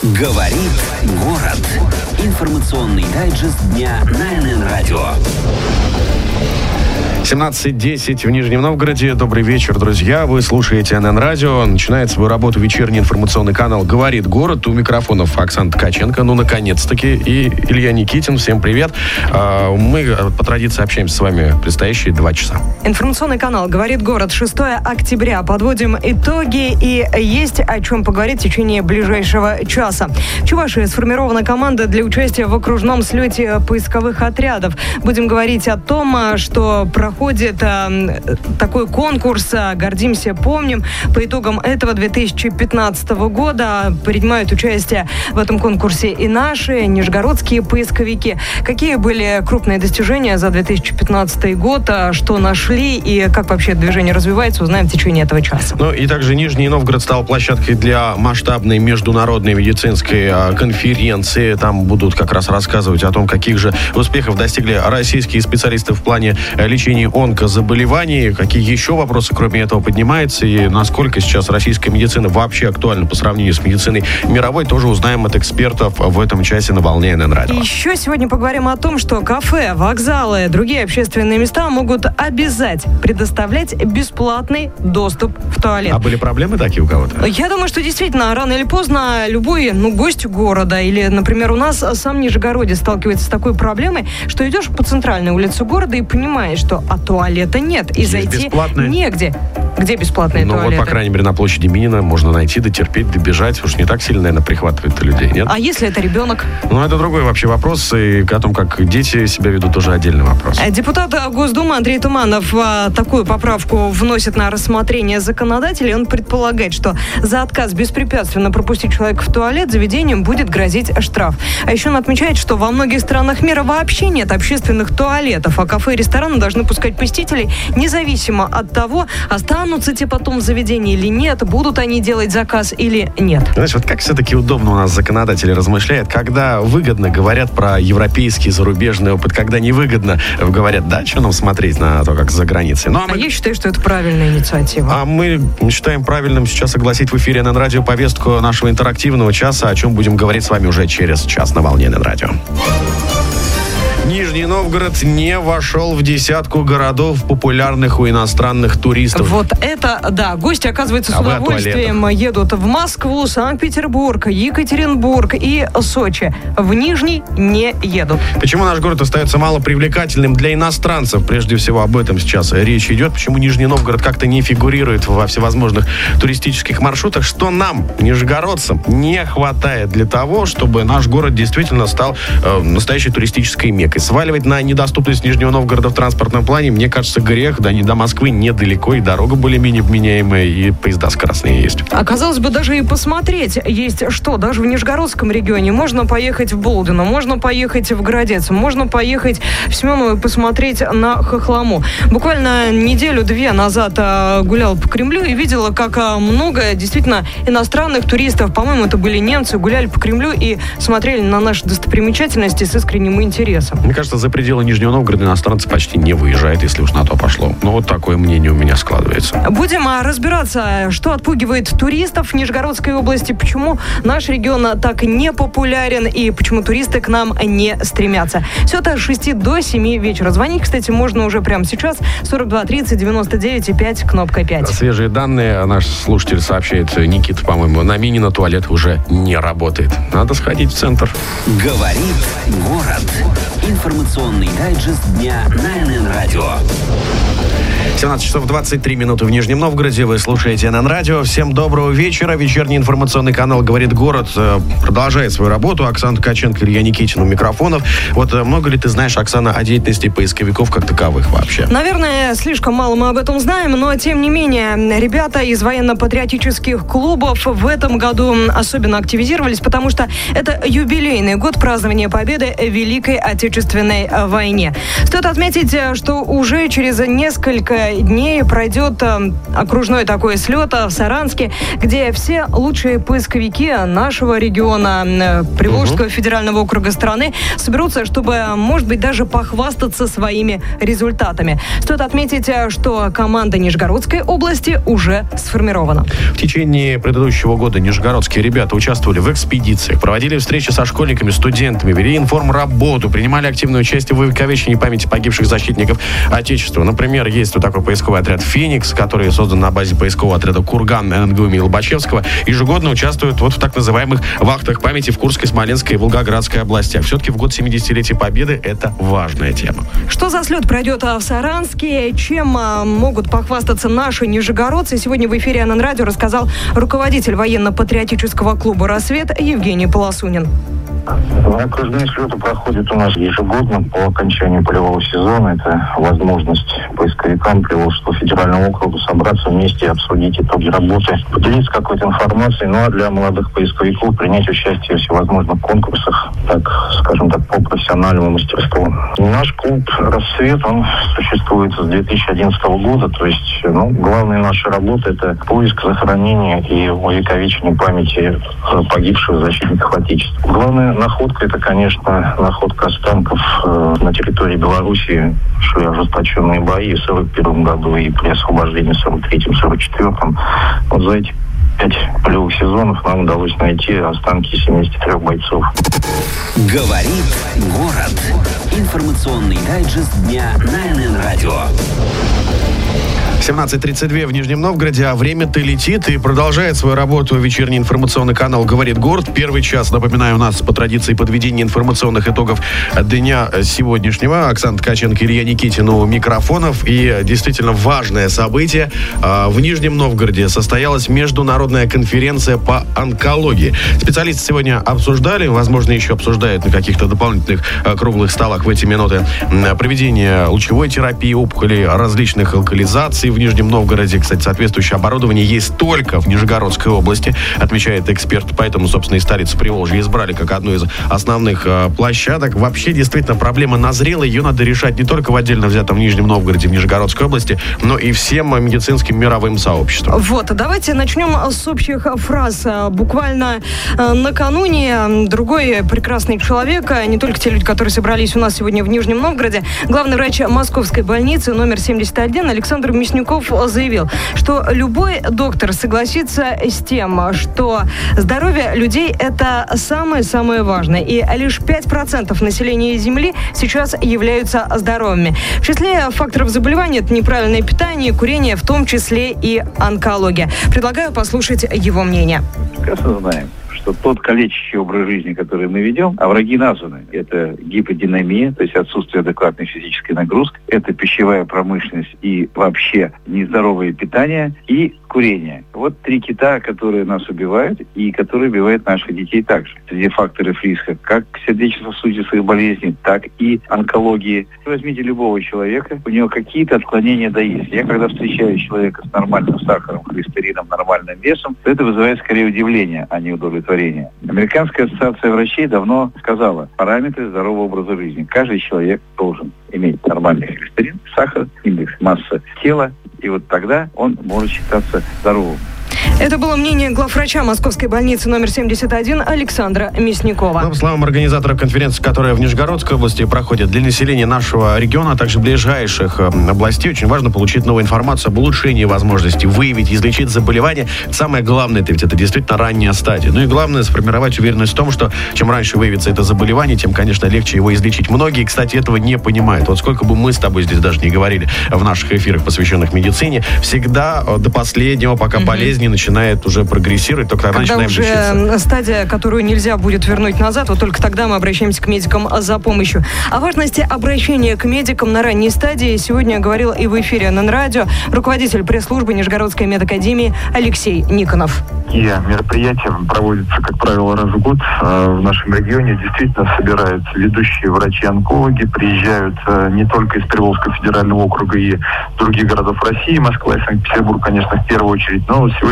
Говорит город. Информационный дайджест дня на НН Радио. 17:10 в Нижнем Новгороде. Добрый вечер, друзья. Вы слушаете НН Радио. Начинает свою работу вечерний информационный канал «Говорит город». У микрофонов Оксана Ткаченко. Наконец-таки. И Илья Никитин. Всем привет. Мы по традиции общаемся с вами предстоящие 2 часа. Информационный канал «Говорит город». 6 октября. Подводим итоги. И есть о чем поговорить в течение ближайшего часа. В Чувашии сформирована команда для участия в окружном слете поисковых отрядов. Будем говорить о том, что проходит такой конкурс «Гордимся, помним». По итогам этого 2015 года принимают участие в этом конкурсе и наши нижегородские поисковики. Какие были крупные достижения за 2015 год, что нашли и как вообще движение развивается, узнаем в течение этого часа. И также Нижний Новгород стал площадкой для масштабной международной медицинской конференции. Там будут как раз рассказывать о том, каких же успехов достигли российские специалисты в плане лечения онкозаболеваний, какие еще вопросы кроме этого поднимаются и насколько сейчас российская медицина вообще актуальна по сравнению с медициной мировой, тоже узнаем от экспертов в этом часе на волне НН Радио. Еще сегодня поговорим о том, что кафе, вокзалы, другие общественные места могут обязать предоставлять бесплатный доступ в туалет. А были проблемы такие у кого-то? Я думаю, что действительно рано или поздно любой гость города или, например, у нас сам Нижегородец сталкивается с такой проблемой, что идешь по центральной улице города и понимаешь, что туалета нет. И есть зайти бесплатные? Негде. Где бесплатные туалеты? По крайней мере, на площади Минина можно найти, дотерпеть, добежать. Уж не так сильно, наверное, прихватывает людей, нет? А если это ребенок? Это другой вообще вопрос. И о том, как дети себя ведут, тоже отдельный вопрос. Депутат Госдумы Андрей Туманов такую поправку вносит на рассмотрение законодателей. Он предполагает, что за отказ беспрепятственно пропустить человека в туалет заведением будет грозить штраф. А еще он отмечает, что во многих странах мира вообще нет общественных туалетов, а кафе и рестораны должны пускать посетителей независимо от того, останутся те потом в заведении или нет, будут они делать заказ или нет. Знаешь, как все-таки удобно у нас законодатели размышляют, когда выгодно говорят про европейский, зарубежный опыт, когда невыгодно говорят, что нам смотреть на то, как за границей. Я считаю, что это правильная инициатива. А мы считаем правильным сейчас огласить в эфире НН Радио повестку нашего интерактивного часа, о чем будем говорить с вами уже через час на волне НН Радио. Нижний Новгород не вошел в десятку городов, популярных у иностранных туристов. Гости, оказывается, с удовольствием едут в Москву, Санкт-Петербург, Екатеринбург и Сочи. В Нижний не едут. Почему наш город остается малопривлекательным для иностранцев? Прежде всего об этом сейчас речь идет. Почему Нижний Новгород как-то не фигурирует во всевозможных туристических маршрутах? Что нам, нижегородцам, не хватает для того, чтобы наш город действительно стал настоящей туристической меккой? Сваливать на недоступность Нижнего Новгорода в транспортном плане, мне кажется, грех. До Москвы недалеко, и дорога более-менее вменяемая, и поезда скоростные есть. Казалось бы, даже и посмотреть есть что. Даже в Нижегородском регионе можно поехать в Болдино, можно поехать в Городец, можно поехать в Семеново и посмотреть на Хохлому. Буквально неделю-две назад гуляла по Кремлю и видела, как много действительно иностранных туристов, по-моему, это были немцы, гуляли по Кремлю и смотрели на наши достопримечательности с искренним интересом. Мне кажется, за пределы Нижнего Новгорода иностранцы почти не выезжают, если уж на то пошло. Такое мнение у меня складывается. Будем разбираться, что отпугивает туристов в Нижегородской области, почему наш регион так не популярен и почему туристы к нам не стремятся. Все это с 6 до 7 вечера. Звонить, кстати, можно уже прямо сейчас. 42 30 99 и 5, кнопка 5. Свежие данные наш слушатель сообщает, Никита, по-моему, на Минина туалет уже не работает. Надо сходить в центр. Говорит город. Информационный дайджест дня на НН Радио. 17 часов 23 минуты в Нижнем Новгороде. Вы слушаете НН Радио. Всем доброго вечера. Вечерний информационный канал «Говорит город» продолжает свою работу. Оксана Ткаченко, Илья Никитин у микрофонов. Много ли ты знаешь, Оксана, о деятельности поисковиков как таковых вообще? Наверное, слишком мало мы об этом знаем, но тем не менее, ребята из военно-патриотических клубов в этом году особенно активизировались, потому что это юбилейный год празднования победы в Великой Отечественной войне. Стоит отметить, что уже через несколько несколько дней пройдет окружной такой слет в Саранске, где все лучшие поисковики нашего региона, Приволжского федерального округа страны, соберутся, чтобы, может быть, даже похвастаться своими результатами. Стоит отметить, что команда Нижегородской области уже сформирована. В течение предыдущего года нижегородские ребята участвовали в экспедициях, проводили встречи со школьниками, студентами, вели информработу, принимали активное участие в увековечении памяти погибших защитников Отечества. Например, есть вот такой поисковый отряд «Феникс», который создан на базе поискового отряда «Курган» НГУ имени Лобачевского. Ежегодно участвует вот в так называемых вахтах памяти в Курской, Смоленской и Волгоградской областях. Все-таки в год 70-летия Победы это важная тема. Что за слет пройдет в Саранске? Чем могут похвастаться наши нижегородцы? Сегодня в эфире НН Радио рассказал руководитель военно-патриотического клуба «Рассвет» Евгений Полосунин. Окружные слеты проходят у нас ежегодно по окончанию полевого сезона. Это возможность поисковикам Приволжского федерального округа собраться вместе и обсудить итоги работы, поделиться какой-то информацией, ну а для молодых поисковиков принять участие в всевозможных конкурсах, так, скажем так, по профессиональному мастерству. Наш клуб «Рассвет», он существует с 2011 года, то есть, главная наша работа – это поиск, захоронение и увековечение памяти погибших защитников Отечества. Главная находка – это, конечно, находка останков на территории Белоруссии. Шли ожесточенные бои в 1941 году и при освобождении в 1943-1944. Вот за эти 5 полевых сезонов нам удалось найти останки 73 бойцов. Говорит город. Информационный дайджест дня на НН Радио. 17:32 в Нижнем Новгороде, а время-то летит, и продолжает свою работу вечерний информационный канал «Говорит город». Первый час, напоминаю, у нас по традиции подведения информационных итогов дня сегодняшнего. Оксана Ткаченко, Илья Никитин у микрофонов. И действительно важное событие. В Нижнем Новгороде состоялась международная конференция по онкологии. Специалисты сегодня обсуждали, возможно, еще обсуждают на каких-то дополнительных круглых столах в эти минуты проведение лучевой терапии, опухолей различных локализаций в Нижнем Новгороде. Кстати, соответствующее оборудование есть только в Нижегородской области, отмечает эксперт. Поэтому, собственно, и столицу Приволжья избрали как одну из основных площадок. Вообще, действительно, проблема назрела. Ее надо решать не только в отдельно взятом Нижнем Новгороде, в Нижегородской области, но и всем медицинским мировым сообществом. Вот, давайте начнем с общих фраз. Буквально накануне другой прекрасный человек, не только те люди, которые собрались у нас сегодня в Нижнем Новгороде, главный врач Московской больницы номер 71 Александр Мясников заявил, что любой доктор согласится с тем, что здоровье людей – это самое-самое важное. И лишь 5% населения Земли сейчас являются здоровыми. В числе факторов заболеваний это неправильное питание, курение, в том числе и онкология. Предлагаю послушать его мнение. Прекрасно знаем, что тот калечащий образ жизни, который мы ведем, а враги названы. Это гиподинамия, то есть отсутствие адекватной физической нагрузки, это пищевая промышленность и вообще нездоровое питание и курение. Вот 3 кита, которые нас убивают и которые убивают наших детей также. Среди факторов риска как сердечно-сосудистых болезней, так и онкологии. Возьмите любого человека, у него какие-то отклонения да есть. Я когда встречаю человека с нормальным сахаром, холестерином, нормальным весом, то это вызывает скорее удивление, а не удовлетворение. Американская ассоциация врачей давно сказала параметры здорового образа жизни. Каждый человек должен иметь нормальный холестерин, сахар, индекс массы тела, и вот тогда он может считаться здоровым. Это было мнение главврача Московской больницы номер 71 Александра Мясникова. По словам организаторов конференции, которая в Нижегородской области проходит, для населения нашего региона, а также ближайших областей очень важно получить новую информацию об улучшении возможностей выявить, излечить заболевание. Самое главное, это действительно ранняя стадия. Ну и главное, сформировать уверенность в том, что чем раньше выявится это заболевание, тем, конечно, легче его излечить. Многие, кстати, этого не понимают. Вот сколько бы мы с тобой здесь даже не говорили в наших эфирах, посвященных медицине, всегда до последнего, пока болезни начинает уже прогрессировать, только тогда когда начинаем лечиться. Уже стадия, которую нельзя будет вернуть назад, вот только тогда мы обращаемся к медикам за помощью. О важности обращения к медикам на ранней стадии сегодня говорил и в эфире НН Радио руководитель пресс-службы Нижегородской медакадемии Алексей Никонов. Такие мероприятия проводятся, как правило, раз в год. В нашем регионе действительно собираются ведущие врачи-онкологи, приезжают не только из Приволжского федерального округа и других городов России, Москва и Санкт-Петербург, конечно, в первую очередь, но сегодня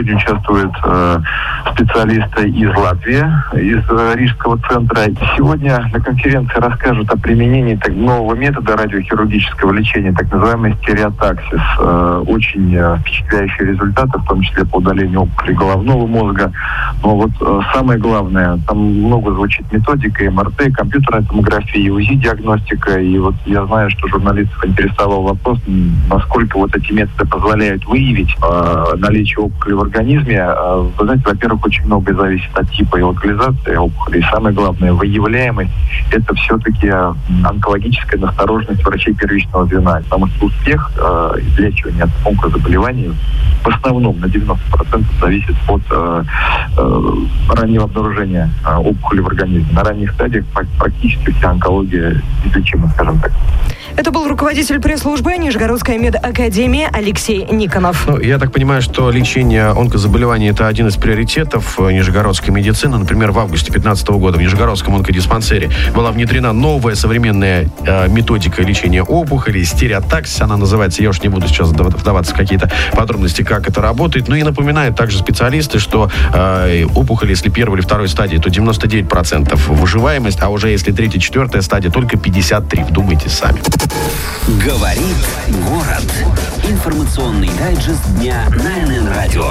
Сегодня участвуют специалисты из Латвии, из Рижского центра. Сегодня на конференции расскажут о применении нового метода радиохирургического лечения, так называемый стереотаксис. Очень впечатляющие результаты, в том числе по удалению опухолей головного мозга. Но вот самое главное, там много звучит методика, МРТ, компьютерная томография, УЗИ-диагностика. И вот я знаю, что журналистов интересовал вопрос, насколько вот эти методы позволяют выявить наличие опухоли в организме. Вы знаете, во-первых, очень многое зависит от типа и локализации опухоли. И самое главное, выявляемость – это все-таки онкологическая настороженность врачей первичного звена. Потому что успех излечивания от онкозаболеваний в основном на 90% зависит от раннего обнаружения опухоли в организме. На ранних стадиях практически вся онкология излечима, скажем так. Это был руководитель пресс-службы Нижегородской медакадемии Алексей Никонов. Я так понимаю, что лечение онкозаболеваний – это один из приоритетов нижегородской медицины. Например, в августе 2015 года в Нижегородском онкодиспансере была внедрена новая современная методика лечения опухолей, стереотаксис она называется. Я уж не буду сейчас вдаваться в какие-то подробности, как это работает. И напоминают также специалисты, что опухоли, если первой или второй стадии, то 99% выживаемость, а уже если третья, четвертая стадия, только 53%. Вдумайтесь сами. Говорит город. Информационный дайджест дня на НН Радио.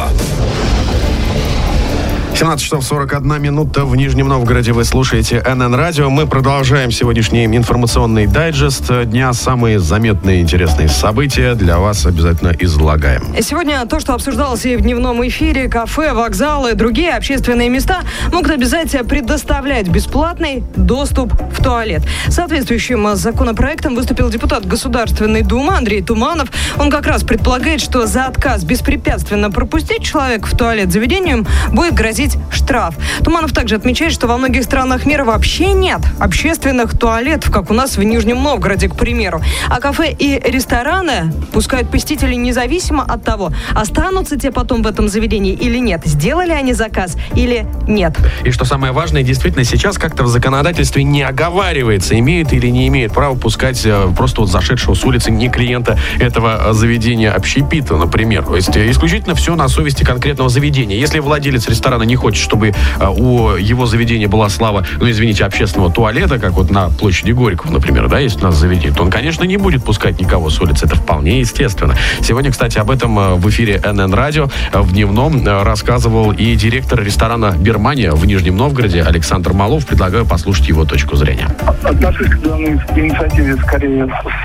17 часов 41 минута в Нижнем Новгороде. Вы слушаете НН Радио. Мы продолжаем сегодняшний информационный дайджест дня. Самые заметные и интересные события для вас обязательно излагаем. Сегодня то, что обсуждалось и в дневном эфире, кафе, вокзалы, другие общественные места могут обязательно предоставлять бесплатный доступ в туалет. Соответствующим законопроектом выступил депутат Государственной Думы Андрей Туманов. Он как раз предполагает, что за отказ беспрепятственно пропустить человека в туалет заведением будет грозить штраф. Туманов также отмечает, что во многих странах мира вообще нет общественных туалетов, как у нас в Нижнем Новгороде, к примеру. А кафе и рестораны пускают посетителей независимо от того, останутся те потом в этом заведении или нет, сделали они заказ или нет. И что самое важное, действительно, сейчас как-то в законодательстве не оговаривается, имеет или не имеет право пускать просто вот зашедшего с улицы не клиента этого заведения общепита, например. То есть исключительно все на совести конкретного заведения. Если владелец ресторана не хочет, чтобы у его заведения была слава, общественного туалета, как вот на площади Горького, например, да, есть у нас заведение, то он, конечно, не будет пускать никого с улицы. Это вполне естественно. Сегодня, кстати, об этом в эфире НН Радио в дневном рассказывал и директор ресторана «Бирмания» в Нижнем Новгороде Александр Малов. Предлагаю послушать его точку зрения. Отношусь к данной инициативе скорее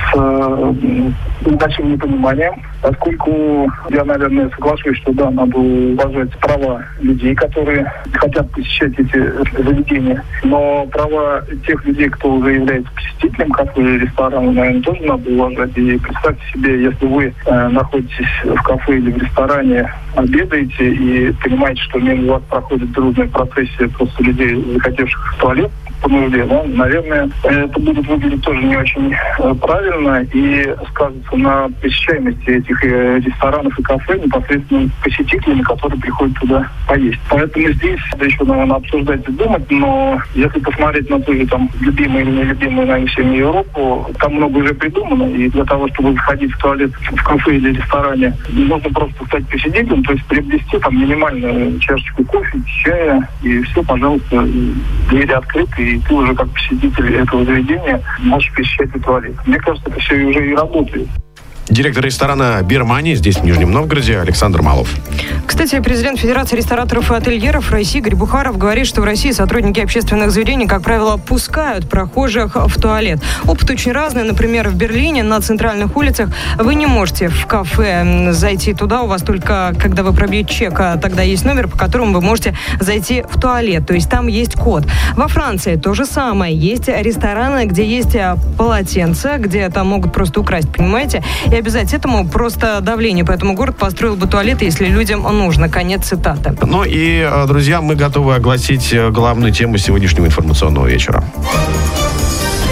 с большим непониманием, поскольку я, наверное, соглашусь, что да, надо уважать права людей, которые хотят посещать эти заведения. Но права тех людей, кто уже является посетителем кафе или ресторана, наверное, тоже надо уважать. И представьте себе, если вы находитесь в кафе или в ресторане, обедаете и понимаете, что мимо вас проходит дружная процессия просто людей, захотевших в туалет по нужде, да, наверное, это будет выглядеть тоже не очень правильно и скажется на посещаемости этих ресторанов и кафе непосредственно посетителями, которые приходят туда поесть. Поэтому здесь это еще, наверное, обсуждать и думать, но если посмотреть на ту же там любимую или нелюбимую, наверное, всеми Европу, там много уже придумано, и для того, чтобы заходить в туалет в кафе или ресторане, нужно просто стать посетителем, то есть приобрести там минимальную чашечку кофе, чая, и все, пожалуйста, двери открыты, и ты уже как посетитель этого заведения можешь посещать туалет. Мне кажется, это все уже и работает. Директор ресторана «Бирмания» здесь, в Нижнем Новгороде, Александр Малов. Кстати, президент Федерации рестораторов и ательеров России Игорь Бухаров говорит, что в России сотрудники общественных заведений, как правило, пускают прохожих в туалет. Опыт очень разный. Например, в Берлине на центральных улицах вы не можете в кафе зайти туда. У вас только, когда вы пробьете чек, тогда есть номер, по которому вы можете зайти в туалет. То есть там есть код. Во Франции то же самое. Есть рестораны, где есть полотенца, где там могут просто украсть, понимаете? И обязать этому просто давление. Поэтому город построил бы туалеты, если людям нужно. Конец цитаты. Ну и, друзья, мы готовы огласить главную тему сегодняшнего информационного вечера.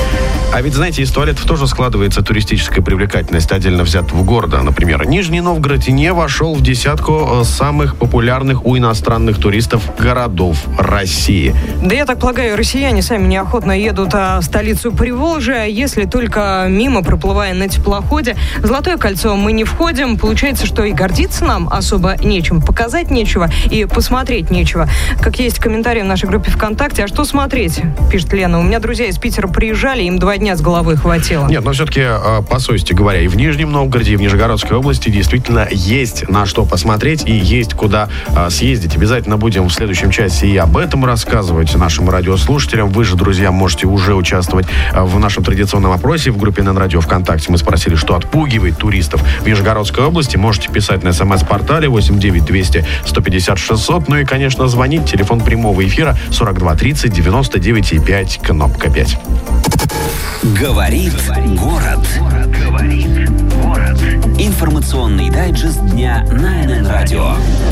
А ведь, знаете, из туалетов тоже складывается туристическая привлекательность отдельно взятого города. Например, Нижний Новгород не вошел в десятку самых популярных у иностранных туристов городов России. Да я так полагаю, россияне сами неохотно едут в столицу Приволжья, если только мимо, проплывая на теплоходе. В Золотое кольцо мы не входим. Получается, что и гордиться нам особо нечем, показать нечего и посмотреть нечего. Как есть комментарий в нашей группе ВКонтакте. А что смотреть? Пишет Лена. У меня друзья из Питера приезжали, им 2 дня с головой хватило. Нет, но все-таки, по совести говоря, и в Нижнем Новгороде, и в Нижегородской области действительно есть на что посмотреть и есть куда съездить. Обязательно будем в следующем часе и об этом рассказывать нашим радиослушателям. Вы же, друзья, можете уже участвовать в нашем традиционном опросе в группе НН Радио ВКонтакте. Мы спросили, что отпугивает туристов в Нижегородской области. Можете писать на СМС-портале 89200 150 600. Ну и, конечно, звонить. Телефон прямого эфира 42 30 99 и 5, кнопка 5. Говорит город. Информационный дайджест дня на НН Радио.